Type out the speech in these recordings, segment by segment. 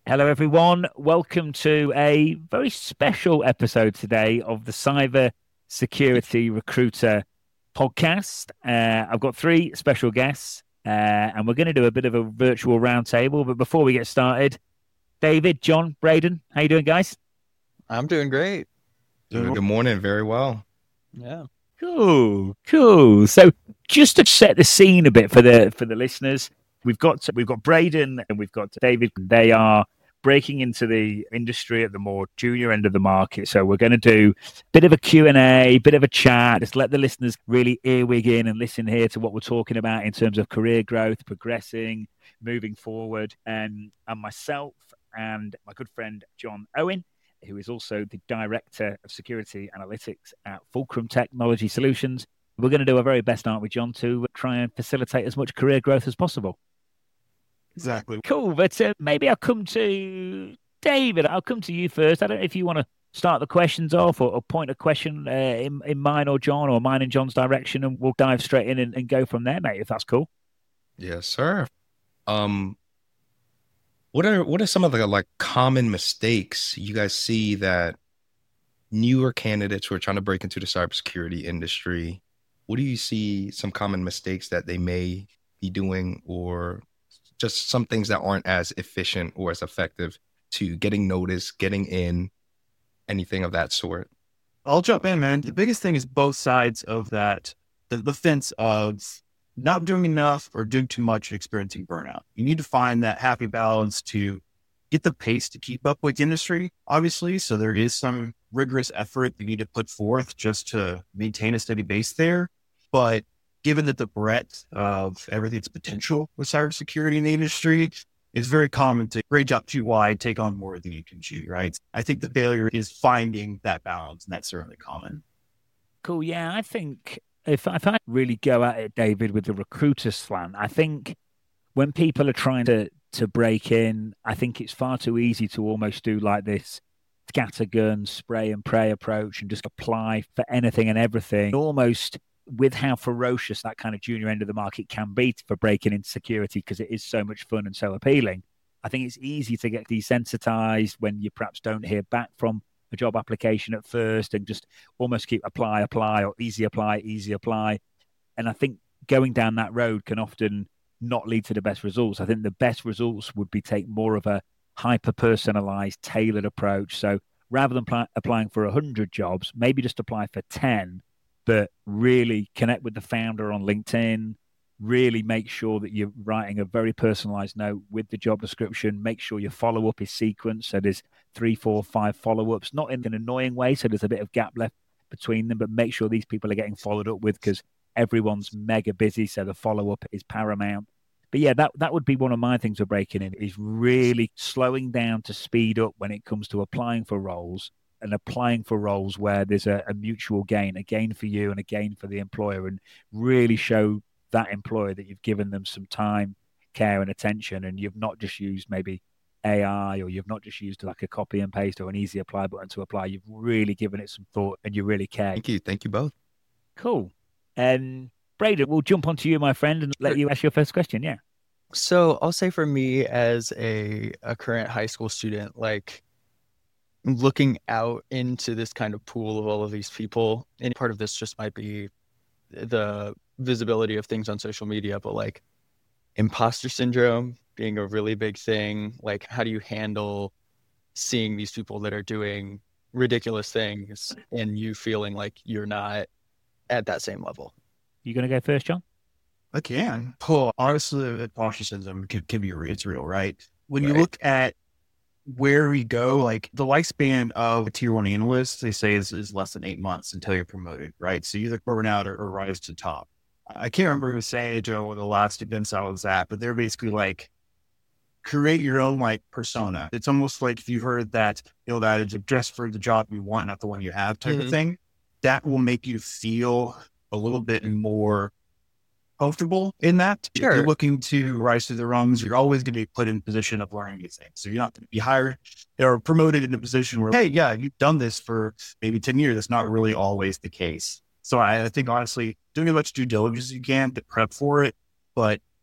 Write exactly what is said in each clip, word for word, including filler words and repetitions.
Hello, everyone. Welcome to a very special episode today of the Cyber Security Recruiter podcast. Uh, I've got three special guests, uh, and we're going to do a bit of a virtual roundtable. But before we get started, David, John, Braden, how you doing, guys? I'm doing great. Doing Good morning. Very well. Yeah. Cool, cool. So, just to set the scene a bit for the for the listeners, we've got we've got Braden and we've got David. They are breaking into the industry at the more junior end of the market. So we're going to do a bit of a Q and A, bit of a chat, just let the listeners really earwig in and listen here to what we're talking about in terms of career growth, progressing, moving forward. And, and myself and my good friend, John Owen, who is also the Director of Security Analytics at Fulcrum Technology Solutions. We're going to do our very best, aren't we, John, to try and facilitate as much career growth as possible. Exactly. Cool, but uh, maybe I'll come to David. I'll come to you first. I don't know if you want to start the questions off or, or point a question uh, in, in mine or John or mine and John's direction, and we'll dive straight in and, and go from there, mate, if that's cool. Yes, sir. Um, what are what are some of the like common mistakes you guys see that newer candidates who are trying to break into the cybersecurity industry? What do you see some common mistakes that they may be doing, or just some things that aren't as efficient or as effective to getting noticed, getting in, anything of that sort? I'll jump in, man. The biggest thing is both sides of that, the, the fence of not doing enough or doing too much and experiencing burnout. You need to find that happy balance to get the pace to keep up with the industry, obviously. So there is some rigorous effort you need to put forth just to maintain a steady base there. But given that the breadth of everything's potential with cybersecurity in the industry, it's very common to grade up too wide, take on more than you can chew, right? I think the failure is finding that balance, and that's certainly common. Cool. Yeah, I think if, if I really go at it, David, with the recruiter slant, I think when people are trying to, to break in, I think it's far too easy to almost do like this scattergun, spray and pray approach and just apply for anything and everything, almost with how ferocious that kind of junior end of the market can be for breaking into security, because it is so much fun and so appealing. I think it's easy to get desensitized when you perhaps don't hear back from a job application at first and just almost keep apply, apply, or easy apply, easy apply. And I think going down that road can often not lead to the best results. I think the best results would be take more of a hyper-personalized, tailored approach. So rather than pl- applying for one hundred jobs, maybe just apply for ten, but really connect with the founder on LinkedIn, really make sure that you're writing a very personalized note with the job description, make sure your follow-up is sequenced. So there's three, four, five follow-ups, not in an annoying way, so there's a bit of gap left between them, but make sure these people are getting followed up with, because everyone's mega busy, so the follow-up is paramount. But yeah, that, that would be one of my things for breaking in, is really slowing down to speed up when it comes to applying for roles, and applying for roles where there's a, a mutual gain, a gain for you and a gain for the employer, and really show that employer that you've given them some time, care and attention, and you've not just used maybe A I, or you've not just used like a copy and paste or an easy apply button to apply. You've really given it some thought and you really care. Thank you. Thank you both. Cool. Um, Braden, we'll jump onto you, my friend, and let you ask your first question. Yeah. So I'll say for me as a, a current high school student, like looking out into this kind of pool of all of these people, and part of this just might be the visibility of things on social media, but like imposter syndrome being a really big thing. Like, how do you handle seeing these people that are doing ridiculous things and you feeling like you're not at that same level? You going to go first, John? I can. Oh, honestly, imposter syndrome can, can be it's real, right? When Right. you look at where we go, like the lifespan of a tier one analyst, they say is, is less than eight months until you're promoted, right? So you either burn out or, or rise to top. I can't remember who was saying it, Joe, the last events I was at, but they're basically like, create your own like persona. It's almost like if you've heard that, you know, that it's dress for the job you want, not the one you have type Mhm. of thing. That will make you feel a little bit more comfortable in that. If Sure. you're looking to rise through the rungs, you're always going to be put in position of learning these things. So you're not going to be hired or promoted in a position where, hey, yeah, you've done this for maybe ten years. That's not really always the case. So I, I think honestly, doing as much due diligence as you can to prep for it, but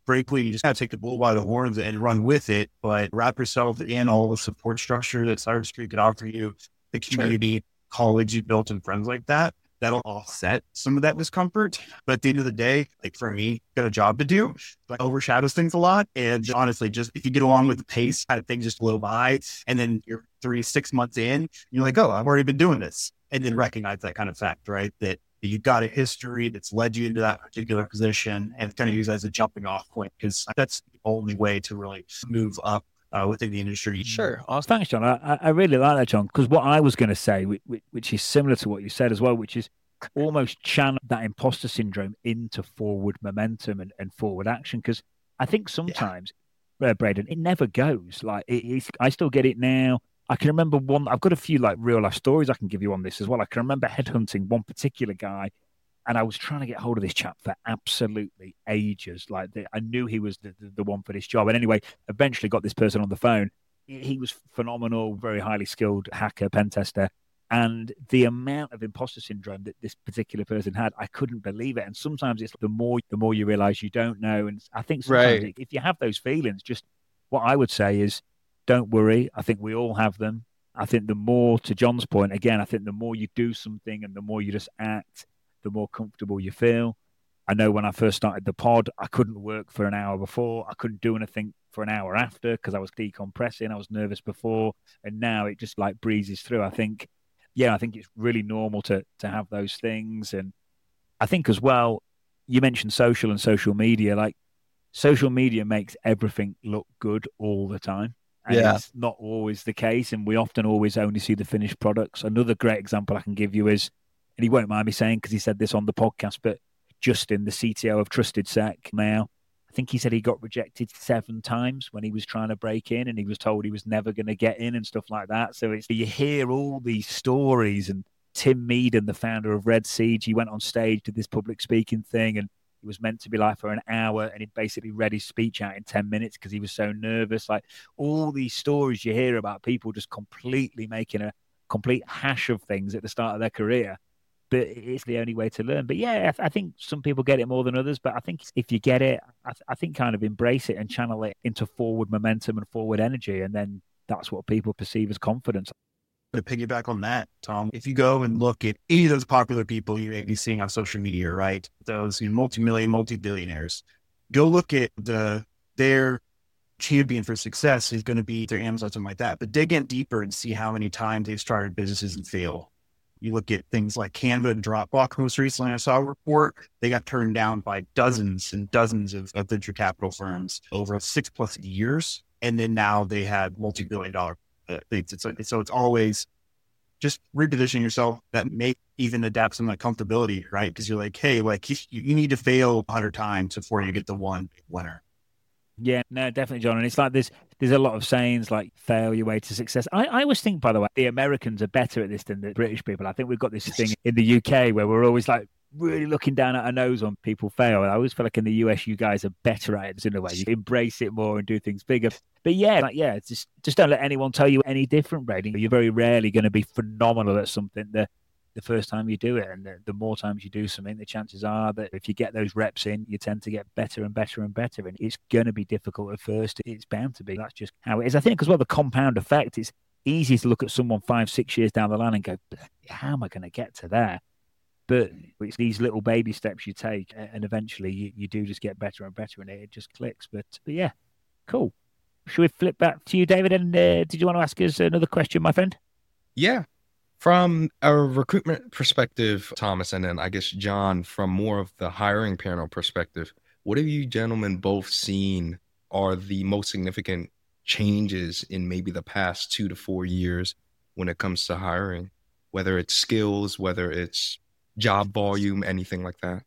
frankly, you just gotta take the bull by the horns and run with it, but wrap yourself in all the support structure that cybersecurity could offer you, the community, colleagues you built and friends like that. That'll offset some of that discomfort. But at the end of the day, like for me, got a job to do, but overshadows things a lot. And honestly, just if you get along with the pace, kind of things just blow by. And then you're three, six months in, you're like, oh, I've already been doing this. And then recognize that kind of fact, right? That you've got a history that's led you into that particular position and kind of use that as a jumping off point, because that's the only way to really move up Uh, within the industry. Sure. Awesome. Thanks, John. I, I really like that, John, because what I was going to say, which, which is similar to what you said as well, which is almost channel that imposter syndrome into forward momentum and, and forward action. Because I think sometimes, yeah. uh, Braden, it never goes. Like it, it's, I still get it now. I can remember one. I've got a few like real life stories I can give you on this as well. I can remember headhunting one particular guy. And I was trying to get hold of this chap for absolutely ages. Like the, I knew he was the, the, the one for this job. And anyway, eventually got this person on the phone. He, he was phenomenal, very highly skilled hacker, pen tester. And the amount of imposter syndrome that this particular person had, I couldn't believe it. And sometimes it's the more the more you realize you don't know. And I think sometimes Right. if you have those feelings, just what I would say is don't worry. I think we all have them. I think the more, to John's point, again, I think the more you do something and the more you just act, the more comfortable you feel. I know when I first started the pod, I couldn't work for an hour before. I couldn't do anything for an hour after because I was decompressing. I was nervous before. And now it just like breezes through. I think, yeah, I think it's really normal to to have those things. And I think as well, you mentioned social and social media. Like social media makes everything look good all the time. And Yeah. it's not always the case. And we often always only see the finished products. Another great example I can give you is, and he won't mind me saying because he said this on the podcast, but Justin, the C T O of Trusted Sec now, I think he said he got rejected seven times when he was trying to break in and he was told he was never going to get in and stuff like that. So it's, you hear all these stories. And Tim Meaden, the founder of Red Siege, he went on stage, did this public speaking thing, and it was meant to be like for an hour, and he basically read his speech out in ten minutes because he was so nervous. Like all these stories you hear about people just completely making a complete hash of things at the start of their career. But it's the only way to learn. But yeah, I, I think some people get it more than others. But I think if you get it, I, th- I think kind of embrace it and channel it into forward momentum and forward energy. And then that's what people perceive as confidence. To piggyback on that, Tom, if you go and look at any of those popular people you may be seeing on social media, right? Those you know, multi-million, multi-billionaires, go look at the their champion for success is going to be their Amazon, something like that. But dig in deeper and see how many times they've started businesses and fail. You look at things like Canva and Dropbox. Most recently, I saw a report. They got turned down by dozens and dozens of, of venture capital firms over six plus years. And then now they had multi-billion dollar uh, things. So, so it's always just repositioning yourself that may even adapt some of that comfortability, right? Because you're like, hey, like you, you need to fail a hundred times before you get the one winner. Yeah, no, definitely, John. And it's like there's there's a lot of sayings like fail your way to success. I, I always think, by the way, the Americans are better at this than the British people. I think we've got this thing in the U K where we're always like really looking down at our nose when people fail. I always feel like in the U S, you guys are better at it in a way. You embrace it more and do things bigger. But yeah, like, yeah, just just don't let anyone tell you any different, Braden. You're very rarely going to be phenomenal at something the, the first time you do it. And the, the more times you do something, the chances are that if you get those reps in, you tend to get better and better and better. And it's going to be difficult at first. It's bound to be. That's just how it is. I think as well, the compound effect, it's easy to look at someone five, six years down the line and go, how am I going to get to there? But it's these little baby steps you take, and eventually you, you do just get better and better, and it, it just clicks. But, but yeah, cool. Should we flip back to you, David? And uh, did you want to ask us another question, my friend? Yeah. From a recruitment perspective, Thomas, and then I guess John, from more of the hiring panel perspective, what have you gentlemen both seen are the most significant changes in maybe the past two to four years when it comes to hiring, whether it's skills, whether it's job volume, anything like that?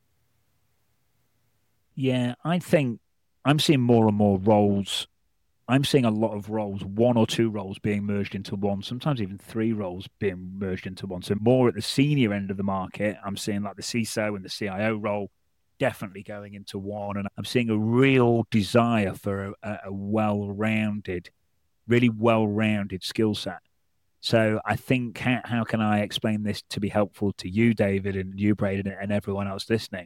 Yeah, I think I'm seeing more and more roles. I'm seeing a lot of roles, one or two roles being merged into one, sometimes even three roles being merged into one. So more at the senior end of the market, I'm seeing like the C I S O and the C I O role definitely going into one. And I'm seeing a real desire for a, a well-rounded, really well-rounded skill set. So I think, how, how can I explain this to be helpful to you, David, and you, Braden, and everyone else listening?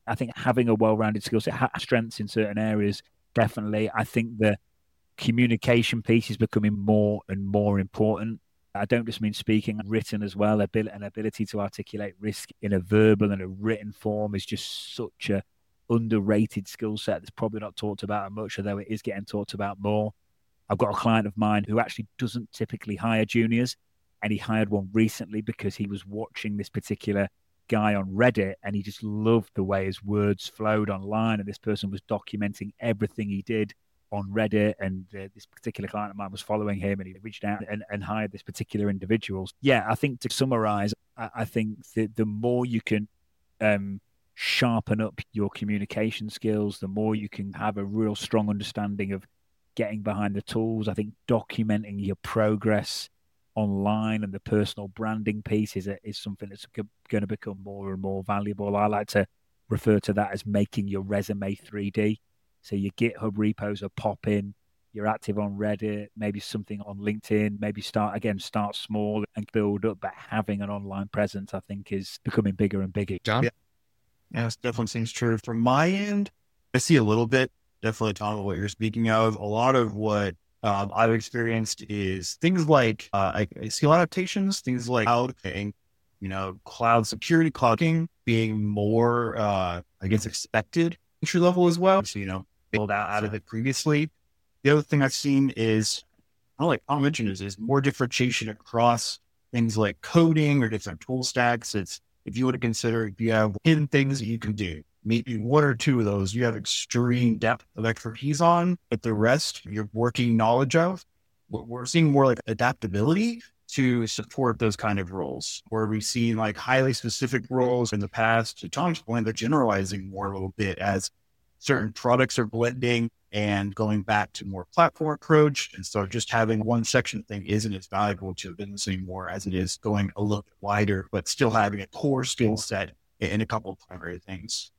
I think having a well-rounded skill set has strengths in certain areas, definitely. I think the communication piece is becoming more and more important. I don't just mean speaking, written as well. An ability to articulate risk in a verbal and a written form is just such a underrated skill set that's probably not talked about much, although it is getting talked about more. I've got a client of mine who actually doesn't typically hire juniors, and he hired one recently because he was watching this particular guy on Reddit and he just loved the way his words flowed online, and this person was documenting everything he did on Reddit, and uh, this particular client of mine was following him, and he reached out and, and hired this particular individual. Yeah, I think to summarize, I, I think that the more you can um, sharpen up your communication skills, the more you can have a real strong understanding of getting behind the tools. I think documenting your progress online and the personal branding piece is, a, is something that's going to become more and more valuable. I like to refer to that as making your resume three D. So your GitHub repos are popping, you're active on Reddit, maybe something on LinkedIn, maybe start, again, start small and build up, but having an online presence, I think, is becoming bigger and bigger. John? Yeah, yeah, it definitely seems true. From my end, I see a little bit, definitely, Tom, what you're speaking of. A lot of what um, I've experienced is things like, uh, I, I see a lot of adaptations, things like cloud, and, you know, cloud security, clouding being more, uh, I guess, expected entry level as well. So, you know, build out, out of it previously. The other thing I've seen is, I like I'll mention is, is more differentiation across things like coding or different tool stacks. It's, if you were to consider, if you have hidden things that you can do, maybe one or two of those you have extreme depth of expertise on, but the rest you're working knowledge of. We're seeing more like adaptability to support those kind of roles, where we've seen like highly specific roles in the past. To Tom's point, they're generalizing more a little bit as certain products are blending and going back to more platform approach. And so just having one section thing isn't as valuable to a business anymore as it is going a little bit wider, but still having a core skill set in a couple of primary things.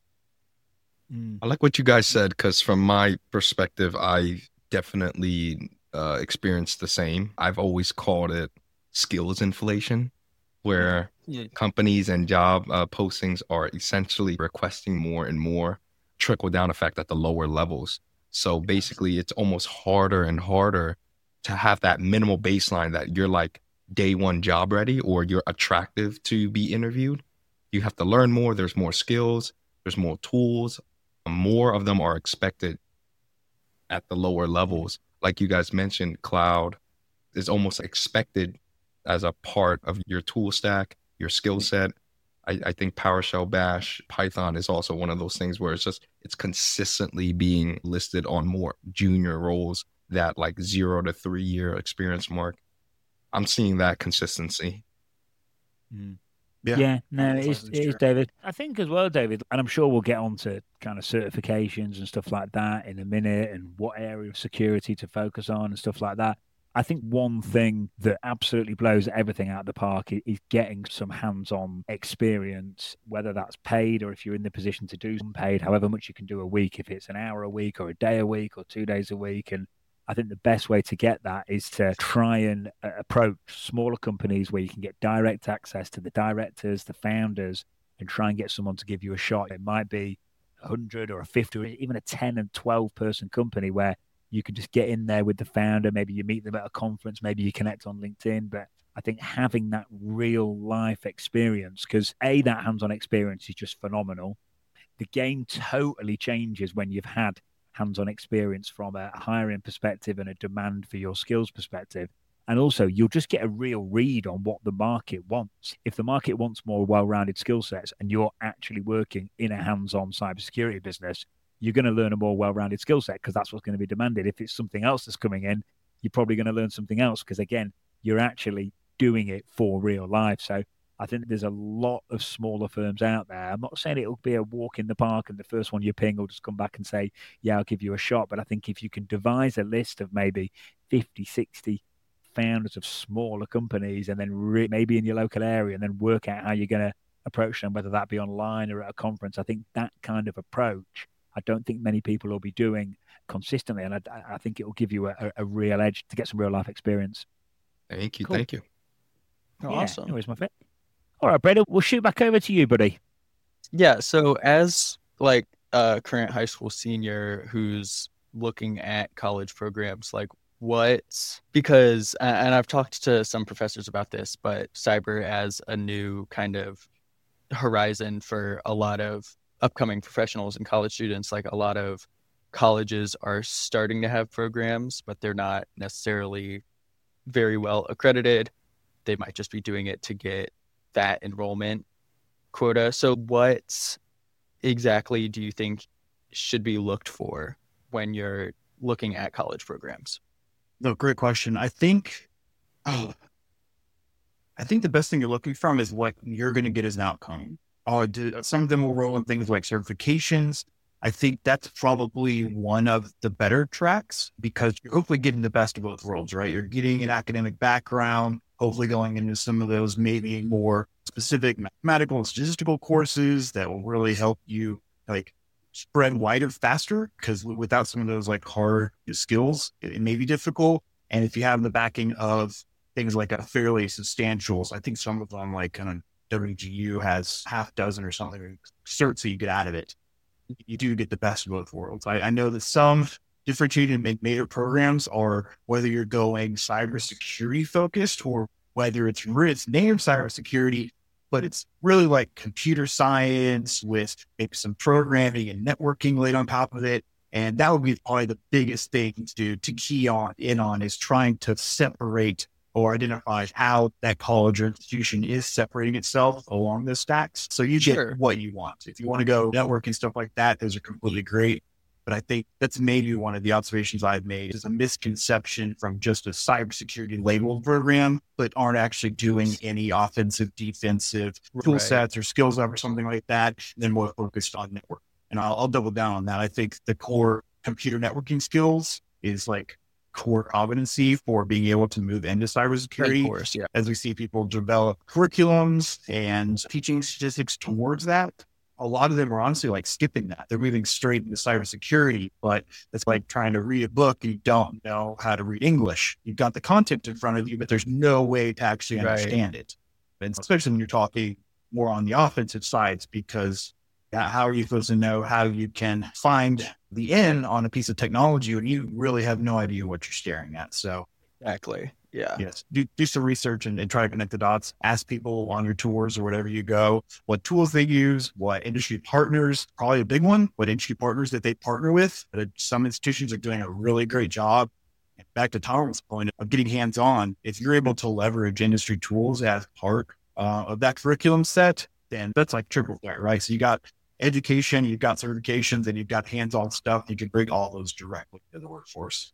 I like what you guys said, because from my perspective, I definitely uh, experienced the same. I've always called it skills inflation, where yeah. companies and job uh, postings are essentially requesting more and more, trickle down effect at the lower levels. So basically, it's almost harder and harder to have that minimal baseline that you're like day one job ready or you're attractive to be interviewed. You have to learn more. There's more skills. There's more tools. More of them are expected at the lower levels. Like you guys mentioned, cloud is almost expected as a part of your tool stack, your skill set. I, I think PowerShell, Bash, Python is also one of those things where it's just, it's consistently being listed on more junior roles, that like zero to three year experience mark. I'm seeing that consistency. Mm. Yeah. yeah, no, it is, it is, David. I think as well, David, and I'm sure we'll get on to kind of certifications and stuff like that in a minute, and what area of security to focus on and stuff like that. I think one thing that absolutely blows everything out of the park is getting some hands-on experience, whether that's paid or if you're in the position to do unpaid, however much you can do a week, if it's an hour a week or a day a week or two days a week. And I think the best way to get that is to try and uh, approach smaller companies where you can get direct access to the directors, the founders, and try and get someone to give you a shot. It might be a hundred or a fifty or even a ten and twelve person company where you can just get in there with the founder. Maybe you meet them at a conference, maybe you connect on LinkedIn. But I think having that real life experience, because A, that hands-on experience is just phenomenal. The game totally changes when you've had hands-on experience from a hiring perspective and a demand for your skills perspective. And also, you'll just get a real read on what the market wants. If the market wants more well-rounded skill sets and you're actually working in a hands-on cybersecurity business, you're going to learn a more well-rounded skill set because that's what's going to be demanded. If it's something else that's coming in, you're probably going to learn something else because, again, you're actually doing it for real life. So I think there's a lot of smaller firms out there. I'm not saying it'll be a walk in the park and the first one you ping will just come back and say, yeah, I'll give you a shot. But I think if you can devise a list of maybe fifty, sixty founders of smaller companies and then re- maybe in your local area and then work out how you're going to approach them, whether that be online or at a conference, I think that kind of approach, I don't think many people will be doing consistently. And I, I think it will give you a, a real edge to get some real life experience. Thank you. Cool. Thank you. Oh, yeah, awesome. Always my fit. All right, Brady, we'll shoot back over to you, buddy. Yeah. So as like a current high school senior who's looking at college programs, like what, because, and I've talked to some professors about this, but cyber as a new kind of horizon for a lot of upcoming professionals and college students, like a lot of colleges are starting to have programs, but they're not necessarily very well accredited. They might just be doing it to get that enrollment quota. So what exactly do you think should be looked for when you're looking at college programs? No, great question. I think, oh, I think the best thing you're looking from is what you're going to get as an outcome. Oh, do, some of them will roll in things like certifications. I think that's probably one of the better tracks because you're hopefully getting the best of both worlds, right? You're getting an academic background, hopefully going into some of those maybe more specific mathematical and statistical courses that will really help you like spread wider faster, because without some of those like hard skills, it, it may be difficult. And if you have the backing of things like a fairly substantial, so I think some of them like kind of W G U has half dozen or something certs that you get out of it. You do get the best of both worlds. I, I know that some differentiated and major programs are whether you're going cybersecurity focused or whether it's, it's named cybersecurity, but it's really like computer science with maybe some programming and networking laid on top of it. And that would be probably the biggest thing to do, to key on in on is trying to separate or identify how that college or institution is separating itself along those stacks. So you Sure. get what you want. If you want to go networking, stuff like that, those are completely great. But I think that's maybe one of the observations I've made is a misconception from just a cybersecurity labeled program, but aren't actually doing any offensive, defensive tool Right. sets or skills up or something like that. Then more focused on network. And I'll, I'll double down on that. I think the core computer networking skills is like core competency for being able to move into cybersecurity. Of course, yeah. As we see people develop curriculums and teaching statistics towards that, a lot of them are honestly like skipping that. They're moving straight into cybersecurity, but it's like trying to read a book and you don't know how to read English. You've got the content in front of you, but there's no way to actually Right. understand it. And especially when you're talking more on the offensive sides, because yeah, how are you supposed to know how you can find the end on a piece of technology when you really have no idea what you're staring at? So Exactly. Yeah. yes, do, do some research and, and try to connect the dots. Ask people on your tours or whatever you go, what tools they use, what industry partners, probably a big one, what industry partners that they partner with. But some institutions are doing a really great job. And back to Tom's point of getting hands-on, if you're able to leverage industry tools as part uh, of that curriculum set, then that's like triple threat, right? So you got education, you've got certifications, and you've got hands-on stuff. You can bring all those directly to the workforce.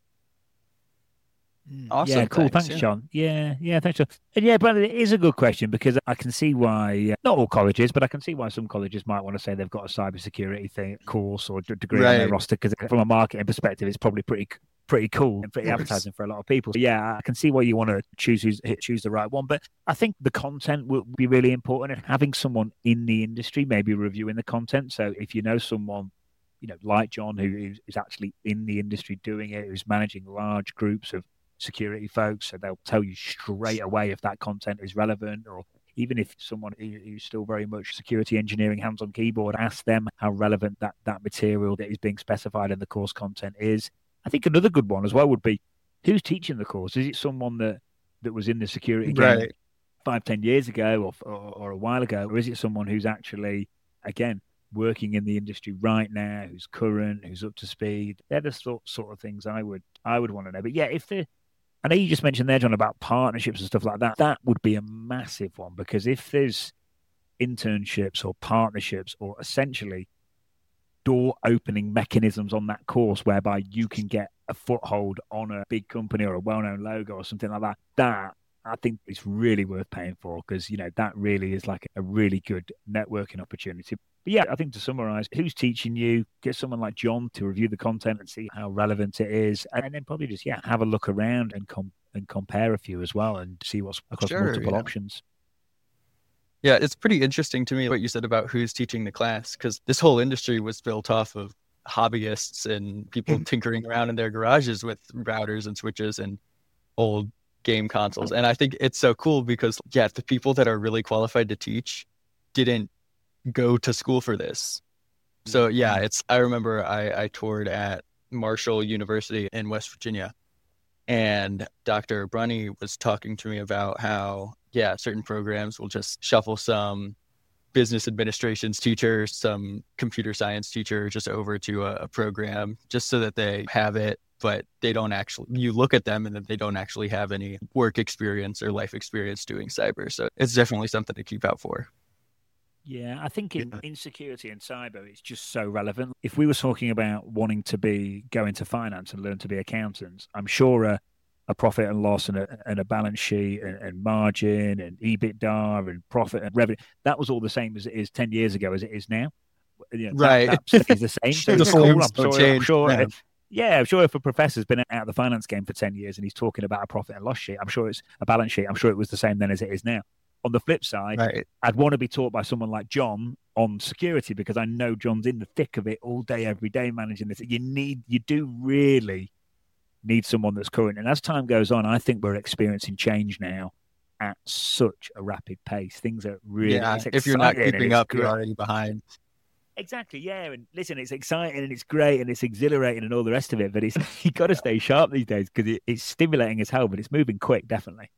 Awesome. Yeah, cool. Thanks, Thanks, yeah. John. Yeah, yeah, thanks, John. And yeah, Brandon, it is a good question because I can see why, uh, not all colleges, but I can see why some colleges might want to say they've got a cybersecurity thing, course or d- degree on their Right. roster because from a marketing perspective, it's probably pretty pretty cool and pretty Of course. advertising for a lot of people. So yeah, I can see why you want to choose who's, choose the right one. But I think the content will be really important and having someone in the industry maybe reviewing the content. So if you know someone, you know, like John, who is actually in the industry doing it, who's managing large groups of security folks, so they'll tell you straight away if that content is relevant, or even if someone who- who's still very much security engineering, hands on keyboard, ask them how relevant that, that material that is being specified in the course content is. I think another good one as well would be who's teaching the course. Is it someone that, that was in the security game Right. five, ten years ago or, or, or a while ago, or is it someone who's actually, again, working in the industry right now, who's current, who's up to speed? They're the sort, sort of things I would I would want to know. But yeah, if the I know you just mentioned there, John, about partnerships and stuff like that. That would be a massive one because if there's internships or partnerships or essentially door opening mechanisms on that course whereby you can get a foothold on a big company or a well-known logo or something like that, that I think it's really worth paying for because, you know, that really is like a really good networking opportunity. But yeah, I think to summarize, who's teaching you? Get someone like John to review the content and see how relevant it is. And then probably just, yeah, have a look around and com- and compare a few as well and see what's across Sure, multiple yeah. options. Yeah, it's pretty interesting to me what you said about who's teaching the class, because this whole industry was built off of hobbyists and people tinkering around in their garages with routers and switches and old game consoles. And I think it's so cool because, yeah, the people that are really qualified to teach didn't go to school for this. So yeah, it's, I remember I, I toured at Marshall University in West Virginia, and Doctor Brunny was talking to me about how, yeah, certain programs will just shuffle some business administration's teacher, some computer science teacher just over to a, a program just so that they have it, but they don't actually, you look at them and then they don't actually have any work experience or life experience doing cyber. So it's definitely something to keep out for. Yeah, I think in, Yeah. in security and cyber, it's just so relevant. If we were talking about wanting to be go into finance and learn to be accountants, I'm sure a, a profit and loss and a, and a balance sheet and, and margin and EBITDA and profit and revenue, that was all the same as it is ten years ago as it is now. You know, Right. That, that stays the same. So The it's cool. I'm forms don't sure, I'm change. sure Yeah. yeah, I'm sure if a professor's been out of the finance game for ten years and he's talking about a profit and loss sheet, I'm sure it's a balance sheet. I'm sure it was the same then as it is now. On the flip side, Right. I'd want to be taught by someone like John on security because I know John's in the thick of it all day, every day, managing this. You need, you do really need someone that's current. And as time goes on, I think we're experiencing change now at such a rapid pace. Things are really, Yeah. it's If you're not exciting and keeping it's up, you're great. already behind. Exactly, yeah. And listen, it's exciting and it's great and it's exhilarating and all the rest of it. But it's you got to stay sharp these days because it, it's stimulating as hell, but it's moving quick, definitely.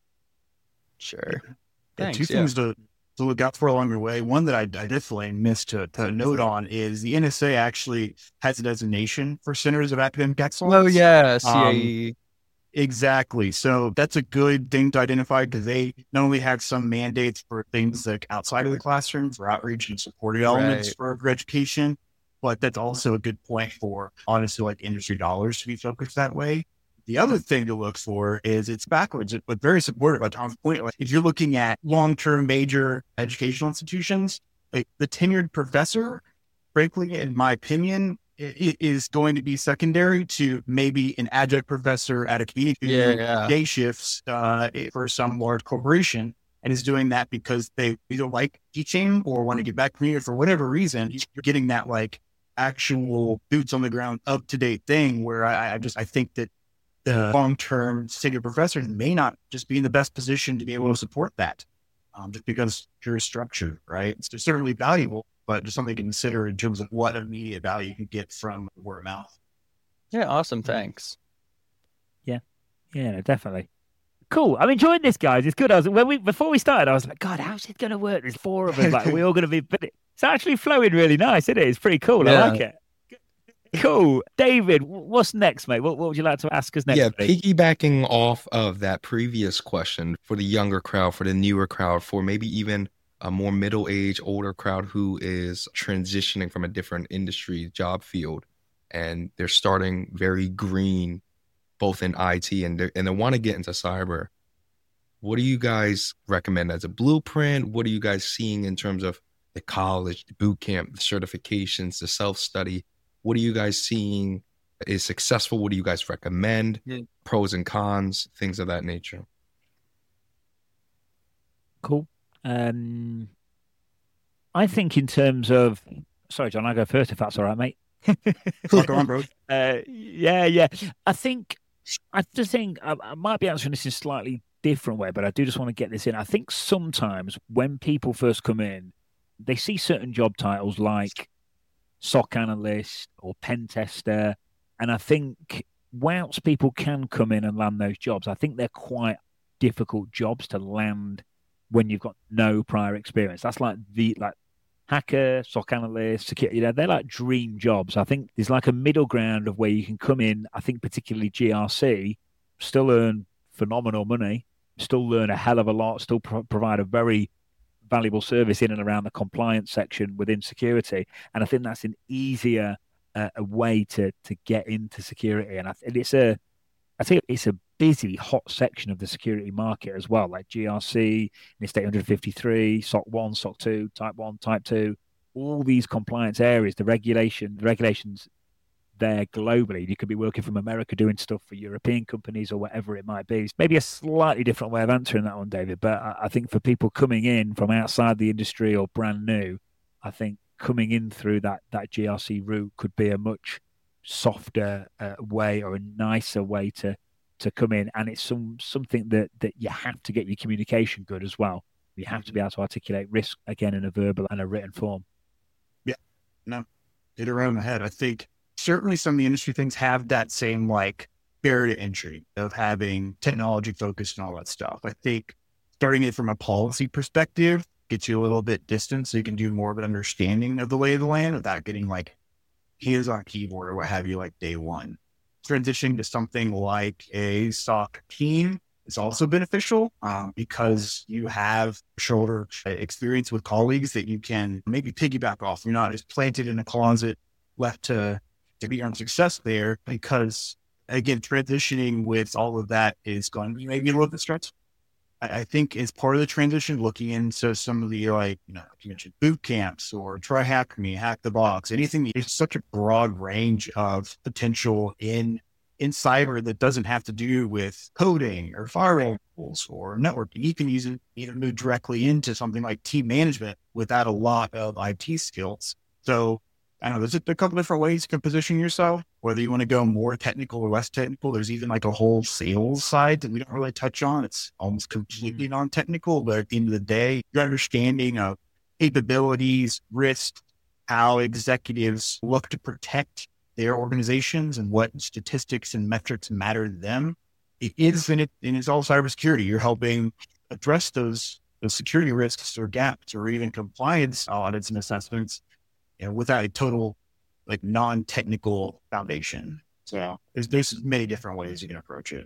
Sure. Yeah, Thanks. two yeah. things to, to look out for along your way. One that I, I definitely missed to, to note on is the N S A actually has a designation for Centers of Academic Excellence. Oh yeah, C A Um, E. Exactly. So that's a good thing to identify because they not only have some mandates for things like outside of the classroom for outreach and supporting elements Right. for, for education, but that's also a good point for honestly like industry dollars to be focused that way. The other thing to look for is it's backwards, but very supportive by Tom's point. Like if you're looking at long-term major educational institutions, like the tenured professor, frankly, in my opinion, it is going to be secondary to maybe an adjunct professor at a community Yeah, yeah. day shifts uh, for some large corporation and is doing that because they either like teaching or want to get back from here for whatever reason. You're getting that like actual boots on the ground, up to date thing where I, I just I think that the long term senior professors may not just be in the best position to be able to support that, um, just because pure structure, right? It's certainly valuable, but just something to consider in terms of what immediate value you can get from word of mouth. Yeah, awesome. Thanks. Yeah, no, definitely. Cool. I'm enjoying this, guys. It's good. I was when we before we started, I was like, God, how's it going to work? There's four of us. Like, are we all going to be? But it's actually flowing really nice, isn't it? It's pretty cool. Yeah. I like it. Cool, David. What's next, mate? What, what would you like to ask us next? Yeah, week? piggybacking off of that previous question for the younger crowd, for the newer crowd, for maybe even a more middle-aged, older crowd who is transitioning from a different industry, job field, and they're starting very green, both in I T and, and they want to get into cyber. What do you guys recommend as a blueprint? What are you guys seeing in terms of the college, the boot camp, the certifications, the self-study? What are you guys seeing is successful? What do you guys recommend? Yeah. Pros and cons, things of that nature. Cool. Um, I think in terms of, sorry, John, I'll go first if that's all right, mate. Go on, bro. Uh, yeah, yeah. I think, I just think I, I might be answering this in a slightly different way, but I do just want to get this in. I think sometimes when people first come in, they see certain job titles like S O C analyst or pen tester, and I think whilst people can come in and land those jobs, I think they're quite difficult jobs to land when you've got no prior experience. That's like the like hacker, S O C analyst, security. You know, they're like dream jobs. I think there's like a middle ground of where you can come in. I think particularly G R C, still earn phenomenal money, still learn a hell of a lot, still pro- provide a very valuable service in and around the compliance section within security. And I think that's an easier uh, a way to to get into security. And, I, and it's a, I think it's a busy, hot section of the security market as well, like G R C, NIST eight fifty-three, S O C one, S O C two, Type one, Type two, all these compliance areas, the regulation, the regulations there globally. You could be working from America doing stuff for European companies or whatever it might be. It's maybe a slightly different way of answering that one, David, but I, I think for people coming in from outside the industry or brand new, I think coming in through that that G R C route could be a much softer uh, way or a nicer way to to come in, and it's some something that that you have to get your communication good as well. You have to be able to articulate risk again in a verbal and a written form. Yeah, no, hit it around the head. I think certainly some of the industry things have that same like barrier to entry of having technology focused and all that stuff. I think starting it from a policy perspective gets you a little bit distant so you can do more of an understanding of the lay of the land without getting like hands on keyboard or what have you like day one. Transitioning to something like a S O C team is also beneficial um, because you have shoulder experience with colleagues that you can maybe piggyback off. You're not just planted in a closet left to, to be on success there, because again, transitioning with all of that is going to be maybe a little bit stressful. I, I think as part of the transition, looking into some of the, like, you know, like you mentioned boot camps or try Hack Me, Hack the Box, anything. There's such a broad range of potential in in cyber that doesn't have to do with coding or firewall tools or networking. You can use it, either move directly into something like team management without a lot of I T skills. So I don't know, there's a, a couple different ways you can position yourself, whether you want to go more technical or less technical. There's even like a whole sales side that we don't really touch on. It's almost completely non-technical, but at the end of the day, your understanding of capabilities, risk, how executives look to protect their organizations and what statistics and metrics matter to them. It is in it, and it's all cybersecurity. You're helping address those, those security risks or gaps or even compliance audits and assessments, you know, without a total like non-technical foundation. So there's, there's many different ways you can approach it.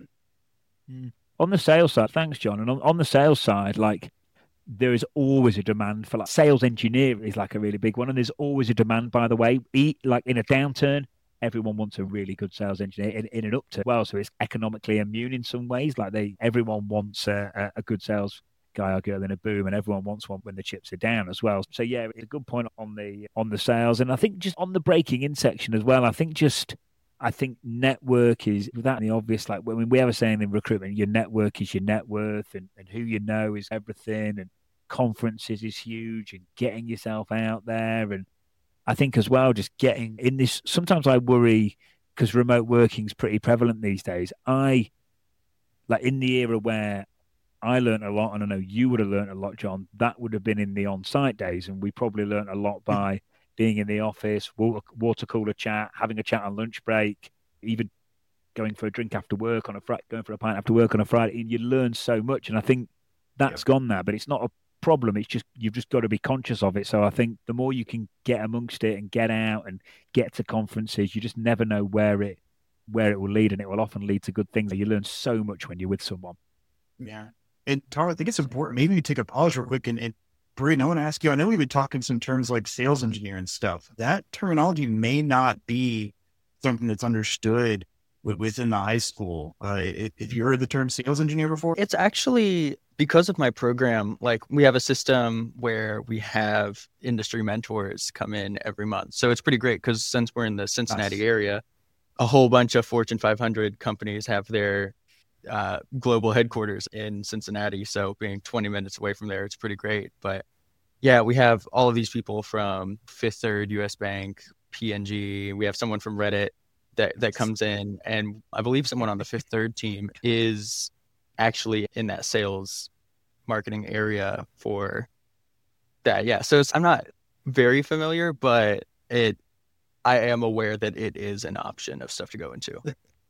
On the sales side, thanks, John. And on, on the sales side, like there is always a demand for like sales engineer is like a really big one. And there's always a demand, by the way, e, like in a downturn, everyone wants a really good sales engineer. In, in an upturn, well, so it's economically immune in some ways. Like they, everyone wants a, a good sales guy or girl in a boom, and everyone wants one when the chips are down as well. So yeah, it's a good point on the on the sales, and I think just on the breaking in section as well. I think just I think network is without the obvious. Like when we have a saying in recruitment, your network is your net worth, and, and who you know is everything. And conferences is huge, and getting yourself out there. And I think as well, just getting in this. Sometimes I worry because remote working is pretty prevalent these days. I like in the era where I learned a lot, and I know you would have learned a lot, John. That would have been in the on-site days, and we probably learned a lot by being in the office, water, water cooler chat, having a chat on lunch break, even going for a drink after work on a Friday, going for a pint after work on a Friday. And you learn so much, and I think that's yeah. gone now. But it's not a problem. It's just you've just got to be conscious of it. So I think the more you can get amongst it and get out and get to conferences, you just never know where it where it will lead, and it will often lead to good things. You learn so much when you're with someone. Yeah. And Tara, I think it's important. Maybe you take a pause real quick and, and Brayden, I want to ask you, I know we've been talking some terms like sales engineer and stuff. That terminology may not be something that's understood within the high school. Uh, if you heard the term sales engineer before? It's actually because of my program, like we have a system where we have industry mentors come in every month. So it's pretty great because since we're in the Cincinnati nice. area, a whole bunch of Fortune five hundred companies have their uh, global headquarters in Cincinnati. So being twenty minutes away from there, it's pretty great. But yeah, we have all of these people from Fifth Third, U S Bank, P N G. We have someone from Reddit that, that comes in, and I believe someone on the Fifth Third team is actually in that sales marketing area for that. Yeah. So it's, I'm not very familiar, but it, I am aware that it is an option of stuff to go into.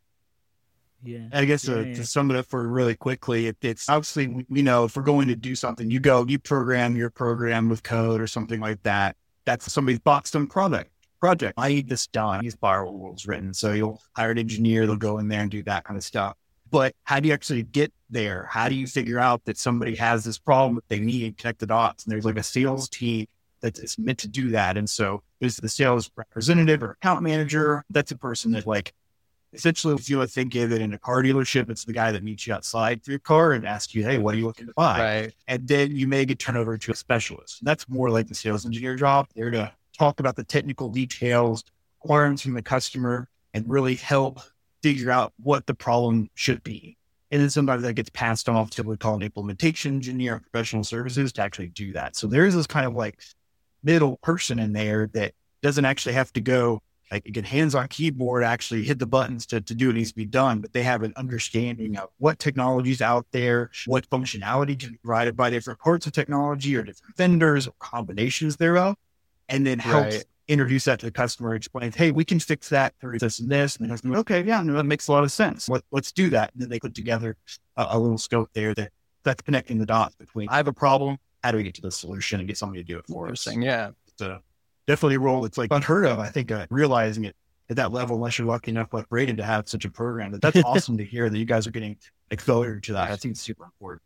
Yeah. I guess yeah, to, yeah. to sum it up for really quickly, it, it's obviously, you know, if we're going to do something, you go, you program your program with code or something like that. That's somebody's boxed on product. Project. I need this done. These firewall rules written. So you'll hire an engineer, they'll go in there and do that kind of stuff. But how do you actually get there? How do you figure out that somebody has this problem that they need to connect the dots? And there's like a sales team that's meant to do that. And so there's the sales representative or account manager. That's a person that, like, essentially, if you would think of it in a car dealership, it's the guy that meets you outside for your car and asks you, hey, what are you looking to buy? Right. And then you may get turned over to a specialist. That's more like the sales engineer job. They're to talk about the technical details, requirements from the customer, and really help figure out what the problem should be. And then sometimes that gets passed off to what we call an implementation engineer or professional services to actually do that. So there is this kind of like middle person in there that doesn't actually have to go like get hands on keyboard, actually hit the buttons to, to do what needs to be done, but they have an understanding of what technology's out there, what functionality can be provided by different parts of technology or different vendors or combinations thereof, and then helps right. introduce that to the customer, explain, hey, we can fix that through this and this. And the customer, okay, yeah, no, that makes a lot of sense. Let, let's do that. And then they put together a, a little scope there that that's connecting the dots between, I have a problem, how do we get to the solution and get somebody to do it for us? Yeah. So definitely a role that's like unheard of. I think uh, realizing it at that level, unless you're lucky enough like Braden to have such a program, that that's awesome to hear that you guys are getting exposure to that. I think it's super important.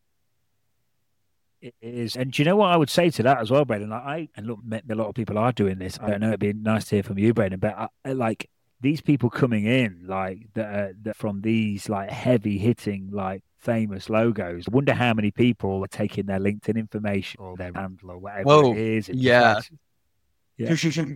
It is. And do you know what I would say to that as well, Braden? Like I, and look, a lot of people are doing this. I don't know, it'd be nice to hear from you, Braden, but I, like these people coming in, like that, uh, that from these like heavy hitting, like famous logos. I wonder how many people are taking their LinkedIn information or their handle or whatever Whoa, it is. It yeah. Yeah. yeah.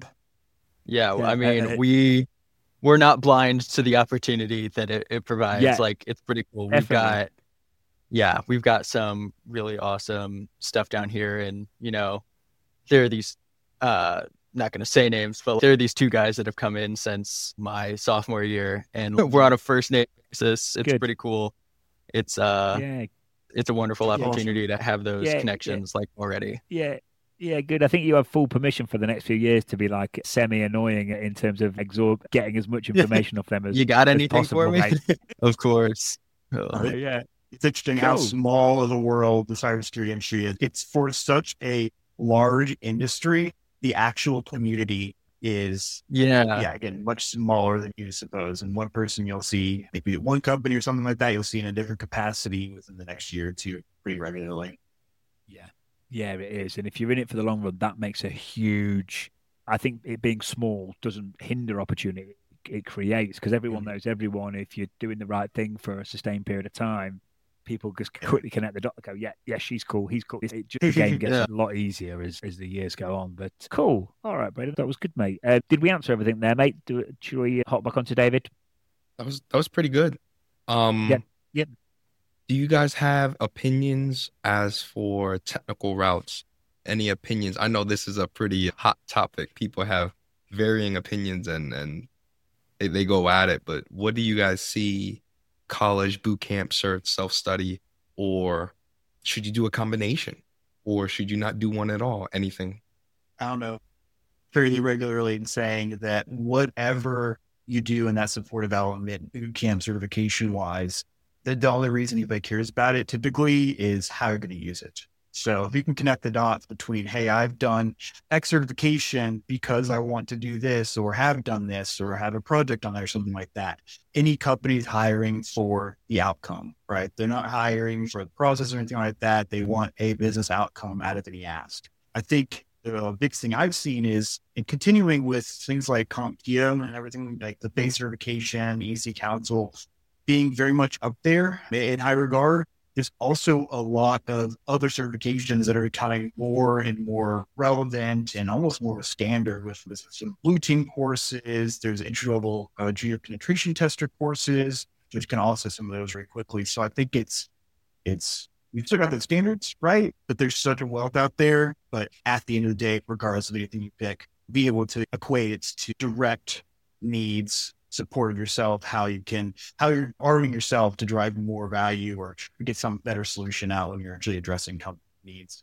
Yeah, I mean, uh, we, we're not blind to the opportunity that it, it provides. Yeah, like, it's pretty cool. definitely. We've got, yeah, we've got some really awesome stuff down here. And, you know, there are these, uh, not going to say names, but there are these two guys that have come in since my sophomore year, and we're on a first name basis. It's Good. pretty cool. It's, uh, Yeah, it's a wonderful Awesome. opportunity to have those Yeah, yeah. connections like already. yeah. Yeah, good. I think you have full permission for the next few years to be like semi-annoying in terms of absorb getting as much information off them as You got as anything possible, for me? mate. Of course. Uh, yeah, It's interesting how Cool. small of a world the cybersecurity industry is. It's for such a large industry. The actual community is, Yeah. yeah, again, much smaller than you suppose. And one person you'll see, maybe at one company or something like that, you'll see in a different capacity within the next year or two pretty regularly. yeah, yeah. It is, and if you're in it for the long run, that makes a huge. I think it being small doesn't hinder opportunity; it creates, because everyone Mhm. knows everyone. If you're doing the right thing for a sustained period of time, people just quickly connect the dots. Go, yeah, yeah, she's cool, he's cool. It just, the game gets Yeah. a lot easier as, as the years go on. But cool. All right, Braden, that was good, mate. Uh, did we answer everything there, mate? Do, should we hop back onto David? That was that was pretty good. Um, Yep, yep. Do you guys have opinions as for technical routes? Any opinions? I know this is a pretty hot topic. People have varying opinions and and they, they go at it. But what do you guys see? College, boot camp, cert, self study, or should you do a combination, or should you not do one at all? Anything? I don't know, fairly regularly in saying that whatever you do in that support development, boot camp certification wise, the, the only reason anybody cares about it typically is how you're going to use it. So if you can connect the dots between, hey, I've done X certification because I want to do this, or have done this, or have a project on it, or something like that. Any company's hiring for the outcome, right? They're not hiring for the process or anything like that. They want a business outcome out of the ask. I think the big thing I've seen is in continuing with things like CompTIA and everything, like the base certification, E C Council, being very much up there in high regard. There's also a lot of other certifications that are becoming more and more relevant and almost more of a standard, with, with some blue team courses. There's entry level uh, junior penetration tester courses, which can also some of those very quickly. So I think it's, it's, we've still got the standards, right? But there's such a wealth out there. But at the end of the day, regardless of anything you pick, be able to equate it to direct needs, support of yourself, how you can, how you're arming yourself to drive more value or get some better solution out when you're actually addressing company needs.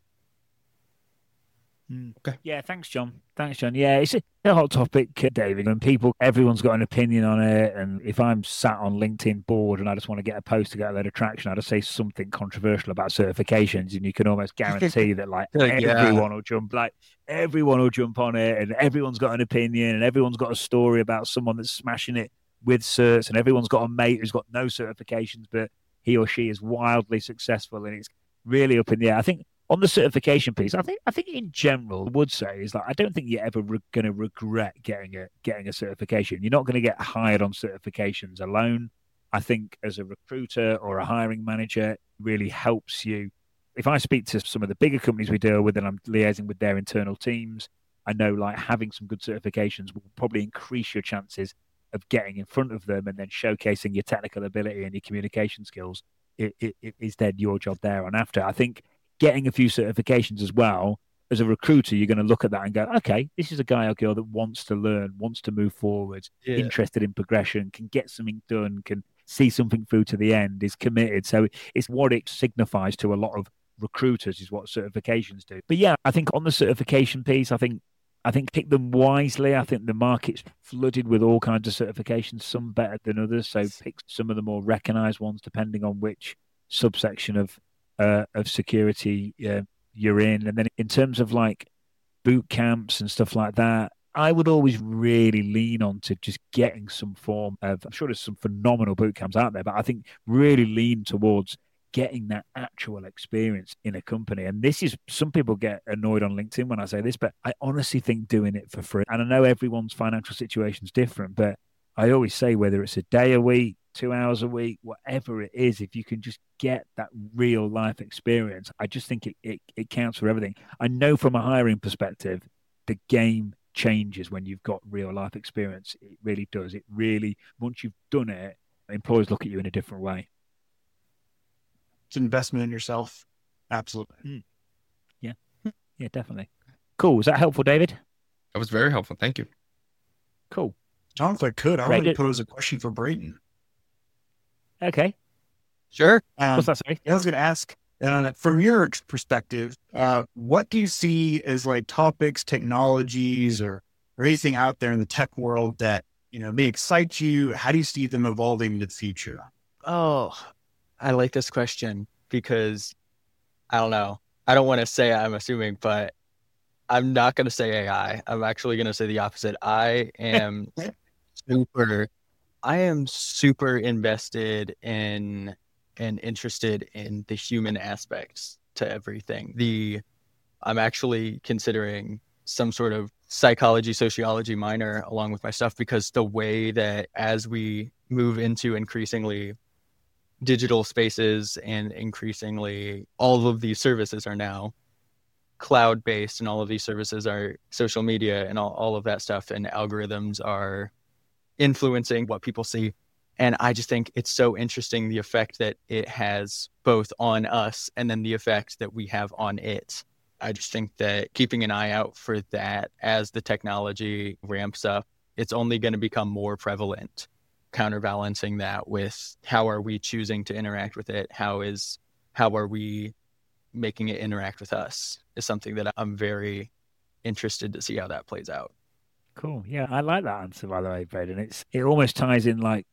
Okay. Yeah, thanks, John. Thanks, John. Yeah, it's a, a hot topic, uh, David, and people, everyone's got an opinion on it. And if I'm sat on LinkedIn board and I just want to get a post to get a load of traction, I just say something controversial about certifications, and you can almost guarantee that like Yeah. everyone will jump, like everyone will jump on it, and everyone's got an opinion, and everyone's got a story about someone that's smashing it with certs, and everyone's got a mate who's got no certifications, but he or she is wildly successful, and it's really up in the air. I think on the certification piece, I think I think in general, I would say is like I don't think you're ever re- going to regret getting a getting a certification. You're not going to get hired on certifications alone. I think as a recruiter or a hiring manager, it really helps you. If I speak to some of the bigger companies we deal with and I'm liaising with their internal teams, I know like having some good certifications will probably increase your chances of getting in front of them and then showcasing your technical ability and your communication skills. It, it, it is then your job there on after. I think getting a few certifications as well, as a recruiter, you're going to look at that and go, okay, this is a guy or girl that wants to learn, wants to move forward, Yeah. interested in progression, can get something done, can see something through to the end, is committed. So it's what it signifies to a lot of recruiters is what certifications do. But yeah, I think on the certification piece, I think I think pick them wisely. I think the market's flooded with all kinds of certifications, some better than others. So pick some of the more recognized ones, depending on which subsection of uh, of security uh, you're in. And then in terms of like boot camps and stuff like that, I would always really lean on to just getting some form of, I'm sure there's some phenomenal boot camps out there, but I think really lean towards getting that actual experience in a company. And this is, some people get annoyed on LinkedIn when I say this, but I honestly think doing it for free. And I know everyone's financial situation is different, but I always say whether it's a day a week, two hours a week, whatever it is, if you can just get that real life experience, I just think it, it, it counts for everything. I know from a hiring perspective, the game changes when you've got real life experience. It really does. It really, once you've done it, employers look at you in a different way. It's an investment in yourself. Absolutely. Mm. Yeah. Yeah, definitely. Cool. Was that helpful, David? That was very helpful. Thank you. Cool. John, if I could, I Right. want to pose a question for Brayden. Okay. Sure. Um, What's that, sorry? I was going to ask, uh, from your perspective, uh, what do you see as like topics, technologies, or or anything out there in the tech world that, you know, may excite you? How do you see them evolving in the future? Oh, I like this question because I don't know. I don't want to say I'm assuming, but I'm not going to say A I. I'm actually going to say the opposite. I am super, I am super invested in and interested in the human aspects to everything. The, I'm actually considering some sort of psychology, sociology minor along with my stuff, because the way that as we move into increasingly digital spaces and increasingly all of these services are now cloud-based, and all of these services are social media and all, all of that stuff, and algorithms are influencing what people see. And I just think it's so interesting, the effect that it has both on us and then the effect that we have on it. I just think that keeping an eye out for that as the technology ramps up, it's only going to become more prevalent. Counterbalancing that with how are we choosing to interact with it? How is, how are we making it interact with us is something that I'm very interested to see how that plays out. Cool. Yeah, I like that answer, by the way, Braden. It's, it almost ties in like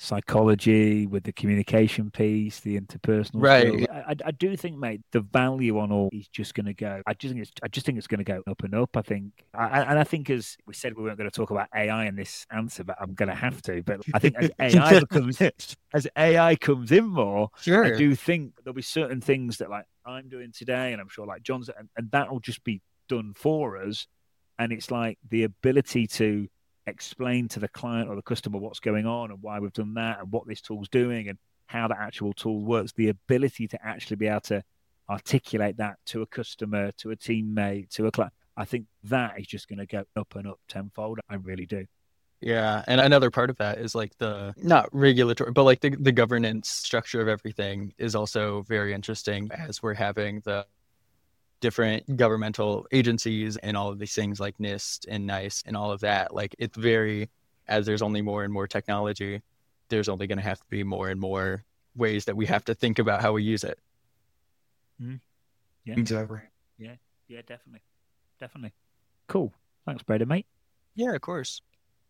psychology with the communication piece, the interpersonal Right. skills. I, I do think, mate, the value on all is just going to go. I just think it's. I just think it's going to go up and up. I think, I, and I think, as we said, we weren't going to talk about A I in this answer, but I'm going to have to. But I think as A I becomes, as A I comes in more, Sure. I do think there'll be certain things that like I'm doing today, and I'm sure like John's, and, and that will just be done for us. And it's like the ability to explain to the client or the customer what's going on and why we've done that and what this tool's doing and how the actual tool works. The ability to actually be able to articulate that to a customer, to a teammate, to a client. I think that is just going to go up and up tenfold. I really do. Yeah. And another part of that is like the, not regulatory, but like the, the governance structure of everything is also very interesting as we're having the different governmental agencies and all of these things like NIST and NICE and all of that. Like it's very, as there's only more and more technology, there's only going to have to be more and more ways that we have to think about how we use it. Mm. Yeah. Exactly. Yeah. Yeah, definitely. Definitely. Cool. Thanks, Braden, mate. Yeah, of course.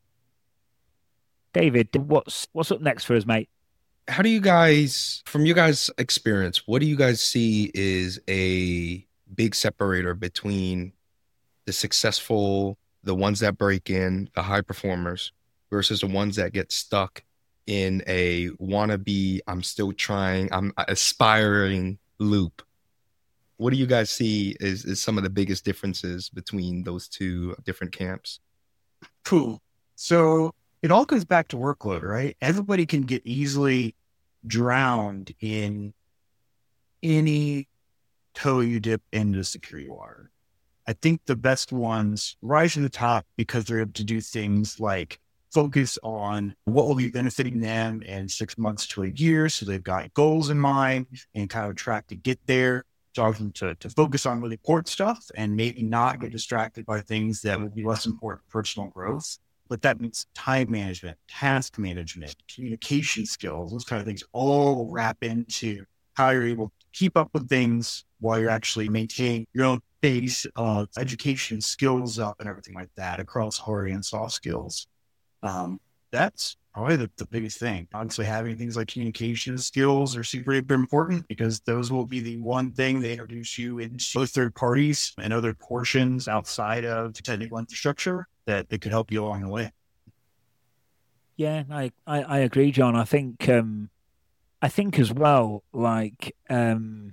David, what's what's up next for us, mate? How do you guys, from your guys' experience, what do you guys see is a big separator between the successful, the ones that break in, the high performers, versus the ones that get stuck in a wannabe, I'm still trying, I'm aspiring loop? What do you guys see is, is some of the biggest differences between those two different camps? Cool. So it all goes back to workload, right? Everybody can get easily drowned in any toe you dip into security water. I think the best ones rise to the top because they're able to do things like focus on what will be benefiting them in six months to a year. So they've got goals in mind and kind of track to get there. Talking to, to focus on really important stuff and maybe not get distracted by things that would be less important for personal growth. But that means time management, task management, communication skills, those kind of things all wrap into how you're able to keep up with things while you're actually maintaining your own base of education skills up and everything like that across hard and soft skills. Um, that's probably the, the biggest thing. Honestly, having things like communication skills are super important because those will be the one thing they introduce you into third parties and other portions outside of technical infrastructure that, that could help you along the way. Yeah, I, I, I agree, John. I think um, I think as well, like um,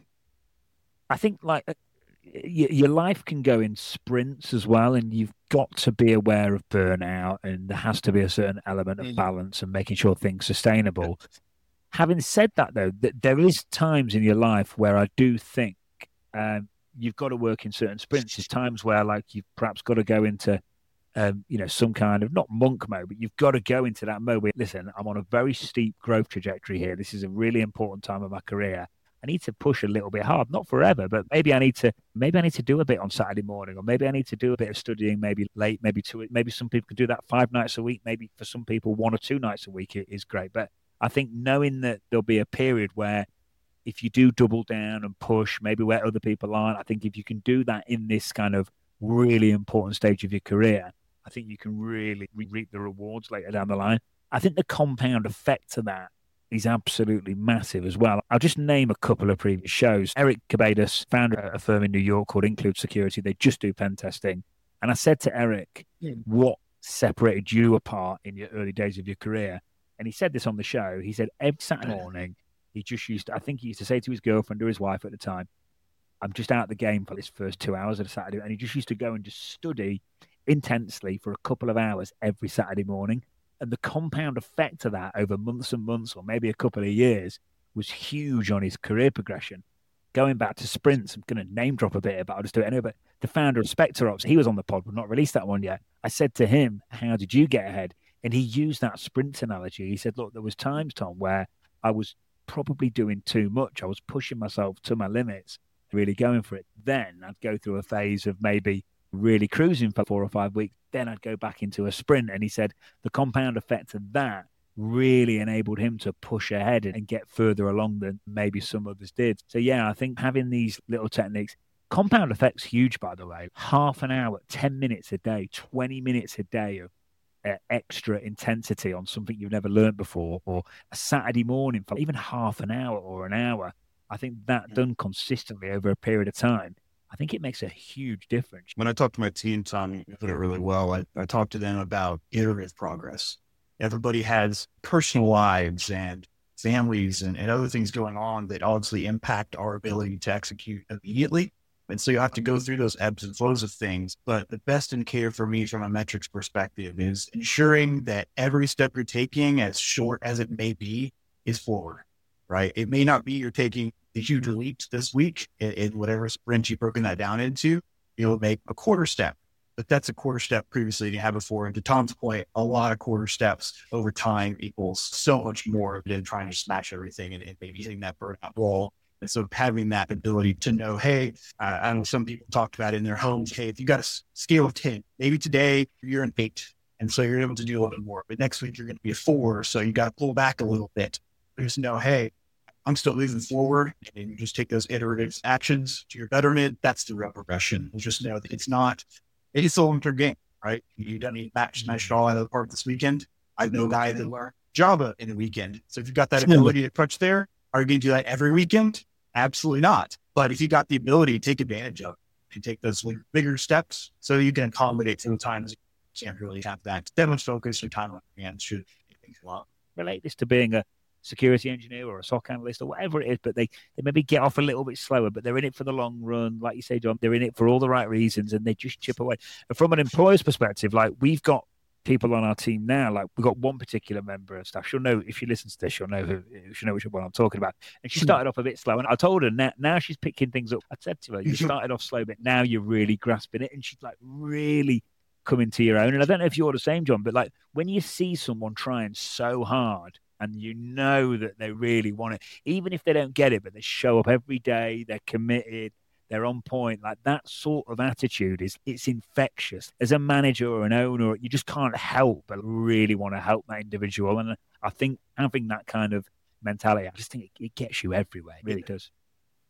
I think like uh, y- your life can go in sprints as well, and you've got to be aware of burnout, and there has to be a certain element of balance and making sure things are sustainable. Having said that, though, th- there is times in your life where I do think um, you've got to work in certain sprints. There's times where, like, you've perhaps got to go into Um, you know, some kind of not monk mode, but you've got to go into that mode where, listen, I'm on a very steep growth trajectory here. This is a really important time of my career. I need to push a little bit hard, not forever, but maybe I need to, maybe I need to do a bit on Saturday morning, or maybe I need to do a bit of studying, maybe late, maybe two, maybe some people could do that five nights a week. Maybe for some people, one or two nights a week is great. But I think knowing that there'll be a period where if you do double down and push, maybe where other people aren't, I think if you can do that in this kind of really important stage of your career, I think you can really reap the rewards later down the line. I think the compound effect to that is absolutely massive as well. I'll just name a couple of previous shows. Eric Cabadas founded a firm in New York called Include Security. They just do pen testing. And I said to Eric, what separated you apart in your early days of your career? And he said this on the show. He said every Saturday morning, he just used to, I think he used to say to his girlfriend or his wife at the time, I'm just out of the game for this first two hours of the Saturday. And he just used to go and just study intensely for a couple of hours every Saturday morning. And the compound effect of that over months and months, or maybe a couple of years, was huge on his career progression. Going back to sprints, I'm going to name drop a bit, but I'll just do it anyway. But the founder of SpectreOps, he was on the pod, but not released that one yet. I said to him, how did you get ahead? And he used that sprint analogy. He said, look, there was times, Tom, where I was probably doing too much. I was pushing myself to my limits, really going for it. Then I'd go through a phase of maybe really cruising for four or five weeks. Then I'd go back into a sprint. And he said the compound effect of that really enabled him to push ahead and get further along than maybe some others did. So yeah, I think having these little techniques, compound effect's huge, by the way. Half an hour, ten minutes a day, twenty minutes a day of uh, extra intensity on something you've never learned before, or a Saturday morning for even half an hour or an hour. I think that done consistently over a period of time, I think it makes a huge difference. When I talk to my team, Tom, you put it really well. I, I talk to them about iterative progress. Everybody has personal lives and families and, and other things going on that obviously impact our ability to execute immediately. And so you have to go through those ebbs and flows of things. But the best indicator for me from a metrics perspective is ensuring that every step you're taking, as short as it may be, is forward, right? It may not be you're taking the huge leaps this week in, in whatever sprint you've broken that down into. You'll make a quarter step, but that's a quarter step previously you had before. And to Tom's point, a lot of quarter steps over time equals so much more than trying to smash everything and, and maybe hitting that burnout wall. And so having that ability to know, hey, uh, I know some people talked about it in their homes. Hey, if you got a scale of ten, maybe today you're an eight. And so you're able to do a little bit more, but next week you're going to be a four. So you got to pull back a little bit. Just know, hey, I'm still moving forward, and you just take those iterative actions to your betterment. That's the real progression. You just know that it's not, it's a long-term game, right? You don't need to match, smash it all out of the park this weekend. I know guys that learn Java in a weekend. So if you've got that ability to crunch there, are you going to do that every weekend? Absolutely not. But if you got the ability, take advantage of it and take those bigger steps so you can accommodate sometimes you can't really have that. That much focus or time on your hands should make things a lot. Relate this to being a security engineer or a S O C analyst or whatever it is, but they, they maybe get off a little bit slower, but they're in it for the long run. Like you say, John, they're in it for all the right reasons and they just chip away. And from an employer's perspective, like we've got people on our team now, like we've got one particular member of staff. She'll know, if she listens to this, she'll know who, she'll know which one I'm talking about. And she started off a bit slow. And I told her now, now she's picking things up. I said to her, you started off slow, but now you're really grasping it. And she's like really coming to your own. And I don't know if you're the same, John, but like when you see someone trying so hard, and you know that they really want it, even if they don't get it, but they show up every day, they're committed, they're on point. Like that sort of attitude is, it's infectious. As a manager or an owner, you just can't help but really want to help that individual. And I think having that kind of mentality, I just think it, it gets you everywhere. It really does.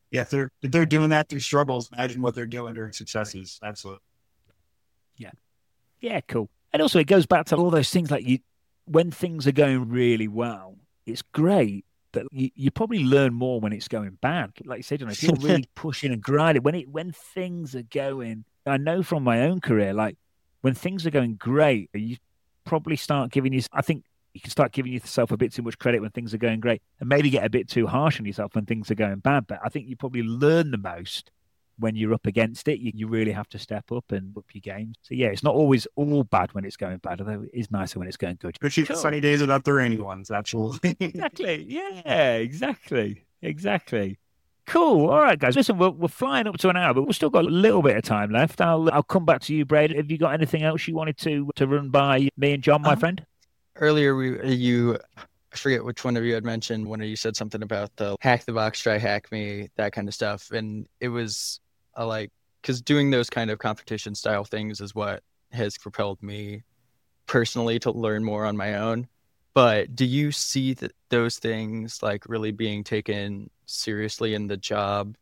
Yeah, if they're if they're doing that through struggles, imagine what they're doing during successes. Absolutely. Yeah. Yeah, cool. And also it goes back to all those things like you when things are going really well, it's great, but you, you probably learn more when it's going bad. Like you said, you know, if you're really pushing and grinding, when it when things are going, I know from my own career, like when things are going great, you probably start giving you, I think you can start giving yourself a bit too much credit when things are going great and maybe get a bit too harsh on yourself when things are going bad. But I think you probably learn the most when you're up against it. You, you really have to step up and up your game. So yeah, it's not always all bad when it's going bad, although it is nicer when it's going good. Especially cool. Sunny days without the rainy ones, absolutely. Exactly. Yeah, exactly. Exactly. Cool. All right, guys. Listen, we're, we're flying up to an hour, but we've still got a little bit of time left. I'll I'll come back to you, Braden. Have you got anything else you wanted to to run by me and John, my um, friend? Earlier, we you, I forget which one of you had mentioned when you said something about the hack the box, try hack me, that kind of stuff. And it was uh, like, because doing those kind of competition style things is what has propelled me personally to learn more on my own. But do you see that those things like really being taken seriously in the job,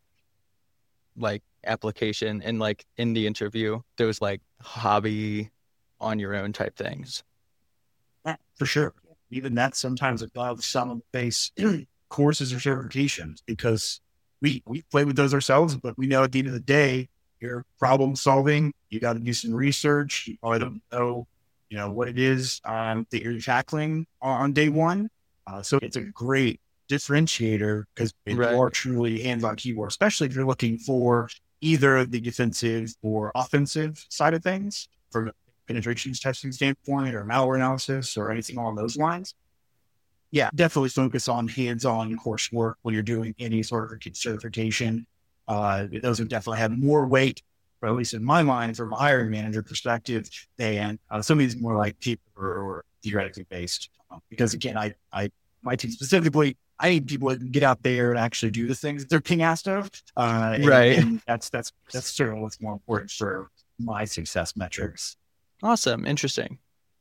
like application and like in the interview, those like hobby on your own type things? Yeah, for sure. Even that sometimes involves some of the base courses or certifications because we, we play with those ourselves, but we know at the end of the day, you're problem solving, you got to do some research. You probably don't know, you know, what it is um, that you're tackling on day one. Uh, so it's a great differentiator because right. you are truly hands-on keyboard, especially if you're looking for either the defensive or offensive side of things from penetrations testing standpoint or malware analysis or anything along those lines. Yeah, definitely focus on hands-on coursework when you're doing any sort of certification. Uh, those would definitely have more weight, or at least in my mind, from a hiring manager perspective, than uh, some of these more like people or, or theoretically based. Um, because again, I, I, my team specifically, I need people that can get out there and actually do the things that they're being asked of. Uh, and, right. And that's that's that's certainly what's more important for my success metrics. Awesome. Interesting.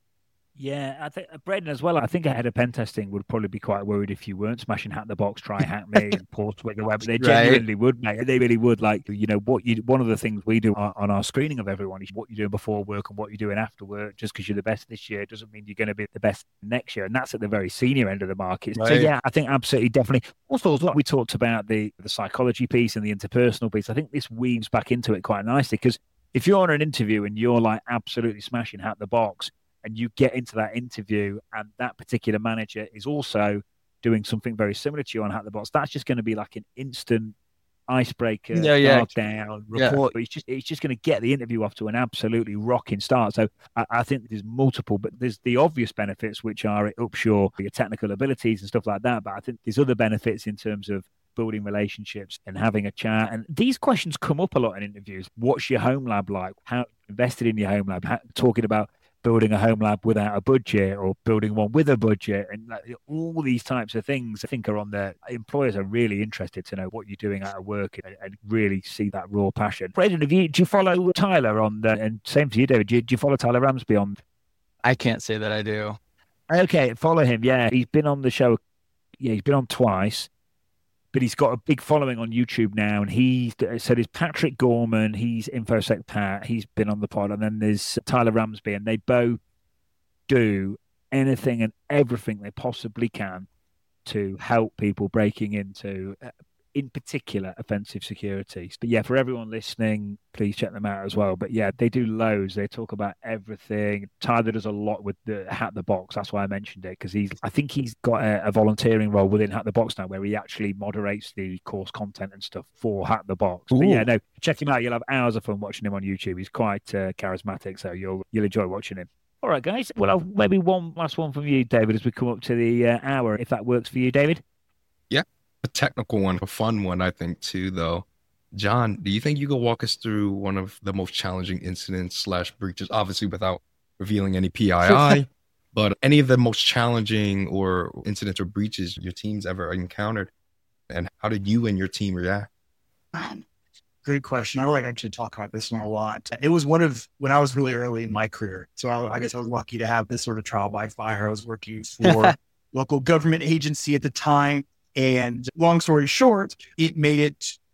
Yeah, I think Braden as well. I think a head of pen testing would probably be quite worried if you weren't smashing hack the box, try hack me, and port with the web. They genuinely right. would, mate. They really would. Like, you know, what you. One of the things we do on, on our screening of everyone is what you're doing before work and what you're doing after work. Just because you're the best this year doesn't mean you're going to be the best next year, and that's at the very senior end of the market. Right. So yeah, I think absolutely, definitely. Also, as well, we talked about the the psychology piece and the interpersonal piece. I think this weaves back into it quite nicely because if you're on an interview and you're like absolutely smashing hack the box, and you get into that interview and that particular manager is also doing something very similar to you on Hack the Box, that's just going to be like an instant icebreaker, yeah, yeah. down report. Yeah. It's just it's just going to get the interview off to an absolutely rocking start. So I, I think there's multiple, but there's the obvious benefits, which are it ups your, your technical abilities and stuff like that. But I think there's other benefits in terms of building relationships and having a chat. And these questions come up a lot in interviews. What's your home lab like? How invested in your home lab? How, talking about building a home lab without a budget or building one with a budget, and like, all these types of things I think are on there. Employers are really interested to know what you're doing out of work and, and really see that raw passion. Braden, have you, do you follow Tyler on the, and same to you, David, do you, do you follow Tyler Ramsby on? I can't say that I do. Okay, follow him. Yeah, he's been on the show. Yeah, he's been on twice. But he's got a big following on YouTube now, and he's so there's Patrick Gorman, he's InfoSec Pat, he's been on the pod, and then there's Tyler Ramsby, and they both do anything and everything they possibly can to help people breaking into, uh, in particular, offensive security. But yeah, for everyone listening, please check them out as well. But yeah, they do loads. They talk about everything. Tyler does a lot with the Hack the Box. That's why I mentioned it, because he's, I think he's got a, a volunteering role within Hack the Box now, where he actually moderates the course content and stuff for Hack the Box. Ooh. But yeah, no, check him out. You'll have hours of fun watching him on YouTube. He's quite uh, charismatic, so you'll you'll enjoy watching him. All right, guys. Well, I'll, maybe one last one from you, David, as we come up to the uh, hour, if that works for you, David. Yeah. A technical one, a fun one, I think, too, though. John, do you think you could walk us through one of the most challenging incidents slash breaches, obviously without revealing any P I I, but any of the most challenging or incidents or breaches your team's ever encountered? And how did you and your team react? Um, great question. I would like actually talk about this one a lot. It was one of when I was really early in my career. So I, I guess I was lucky to have this sort of trial by fire. I was working for local government agency at the time. And long story short, it made it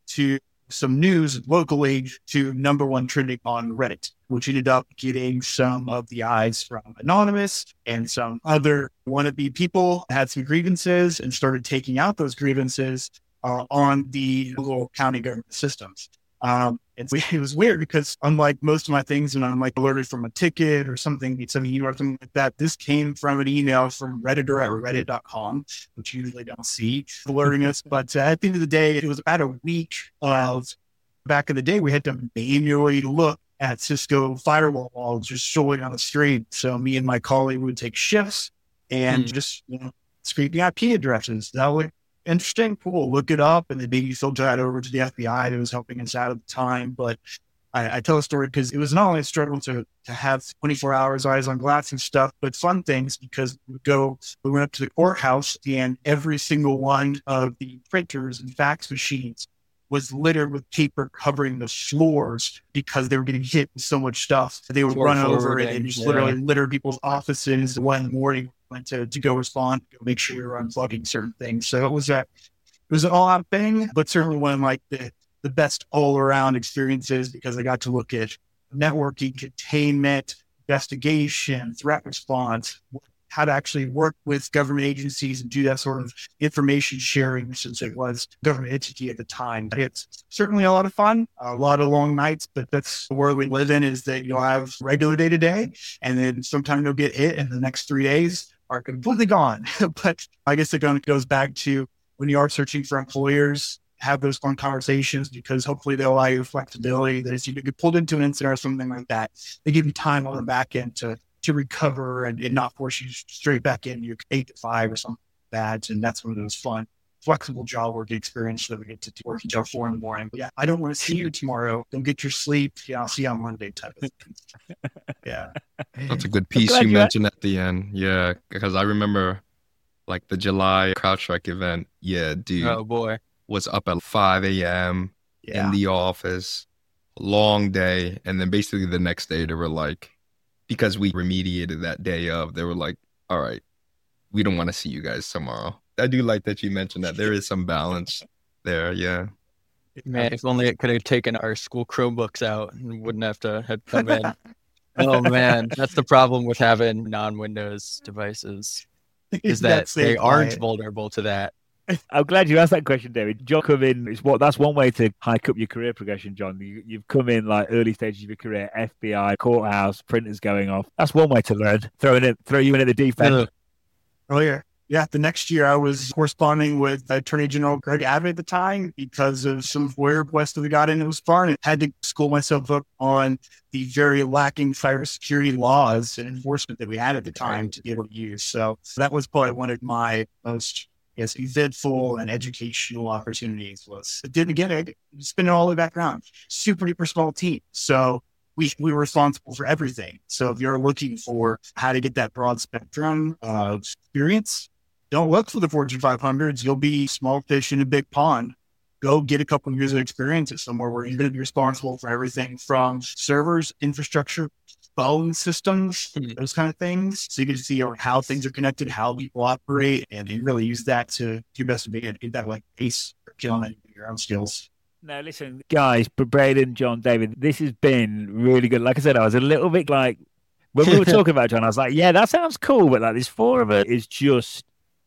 to some news locally to number one trending on Reddit, which ended up getting some of the eyes from Anonymous and some other wannabe people had some grievances and started taking out those grievances uh, on the local county government systems. Um, and it was weird because unlike most of my things, when I'm like alerted from a ticket or something, it's an email or something like that, this came from an email from Redditor at reddit dot com, which you usually don't see alerting us. But uh, at the end of the day, it was about a week of, back in the day, we had to manually look at Cisco firewall walls just showing on the street. So me and my colleague would take shifts and mm. just, you know, scraping I P addresses. That would interesting, cool, look it up, and then maybe filter that over to the F B I that was helping us out at the time. But I, I tell a story because it was not only a struggle to to have twenty-four hours eyes on glass and stuff, but fun things because we would go, we went up to the courthouse and every single one of the printers and fax machines was littered with paper covering the floors because they were getting hit with so much stuff. They would run over it and just yeah. literally litter people's offices. One morning went to, to go respond, go make sure we were unplugging certain things. So it was a, it was an all out thing, but certainly one of like the, the best all around experiences because I got to look at networking, containment, investigation, threat response, how to actually work with government agencies and do that sort of information sharing since it was a government entity at the time. It's certainly a lot of fun, a lot of long nights, but that's the world we live in is that you'll have regular day to day and then sometimes you'll get hit and the next three days are completely gone. But I guess it goes back to when you are searching for employers, have those fun conversations because hopefully they'll allow you flexibility that as you get pulled into an incident or something like that, they give you time on the back end to to recover and, and not force you straight back in your eight to five or something like that. And that's one of those fun, flexible job work experience that we get to work until four in the morning. But yeah, I don't want to see you tomorrow. Don't get your sleep. Yeah, I'll see you on Monday type of thing. Yeah. That's a good piece you mentioned at the end. Yeah. Because I remember like the July CrowdStrike event. Yeah, dude. Oh boy. Was up at five a.m. Yeah. in the office, long day. And then basically the next day they were like, because we remediated that day of, they were like, all right, we don't want to see you guys tomorrow. I do like that you mentioned that. There is some balance there, yeah. Man, if only it could have taken our school Chromebooks out and wouldn't have to have come in. Oh, man, that's the problem with having non-Windows devices, is that they aren't vulnerable to that. I'm glad you asked that question, David. John, come in. It's what that's one way to hike up your career progression, John. You, you've come in like early stages of your career, F B I, courthouse, printers going off. That's one way to learn. Throwing it, throw you in at the deep end. Oh yeah, yeah. The next year, I was corresponding with Attorney General Greg Abbott at the time because of some FOIA requests that we got in. It was fun. I had to school myself up on the very lacking cybersecurity laws and enforcement that we had at the time to be able to use. So that was probably one of my most Yes, eventful and educational opportunities was, didn't get it, spin it all the way back around. Super duper small team. So we, we were responsible for everything. So if you're looking for how to get that broad spectrum of experience, don't look for the Fortune five hundreds. You'll be small fish in a big pond. Go get a couple of years of experience at somewhere where you're going to be responsible for everything from servers, infrastructure, phone systems, those kind of things. So you get to see how things are connected, how people operate, and you really use that to your best advantage. Get that like ace or killing your own skills. No, listen, guys, Braden, John, David, this has been really good. Like I said, I was a little bit like, when we were talking about John, I was like, yeah, that sounds cool. But like this four of us is just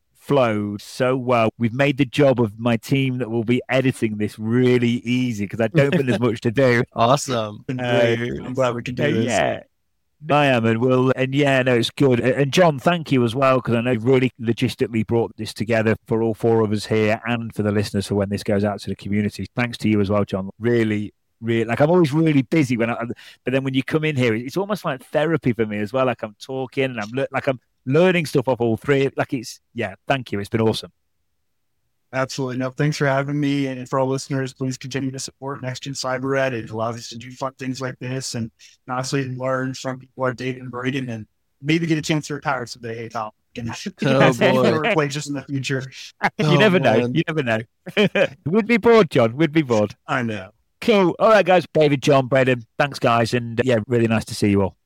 flowed so well. We've made the job of my team that will be editing this really easy because I don't think there's much to do. Awesome. Uh, I'm glad we can do uh, this. Yeah. I am, and will, and yeah, no, it's good. And John, thank you as well, because I know you've really logistically brought this together for all four of us here and for the listeners for when this goes out to the community. Thanks to you as well, John. Really, really, like I'm always really busy when I, but then when you come in here, it's almost like therapy for me as well. Like I'm talking and I'm like I'm learning stuff off all three. Like it's, yeah, thank you. It's been awesome. Absolutely. No, thanks for having me. And for all listeners, please continue to support NextGen CyberEd. It allows us to do fun things like this and honestly learn from people like David and Braden and maybe get a chance to retire someday. Hey, Tom. Oh, boy. Replace us in the future. You Oh, never know. man. You never know. We'd be bored, John. We'd be bored. I know. Cool. All right, guys. David, John, Braden, thanks, guys. And uh, yeah, really nice to see you all.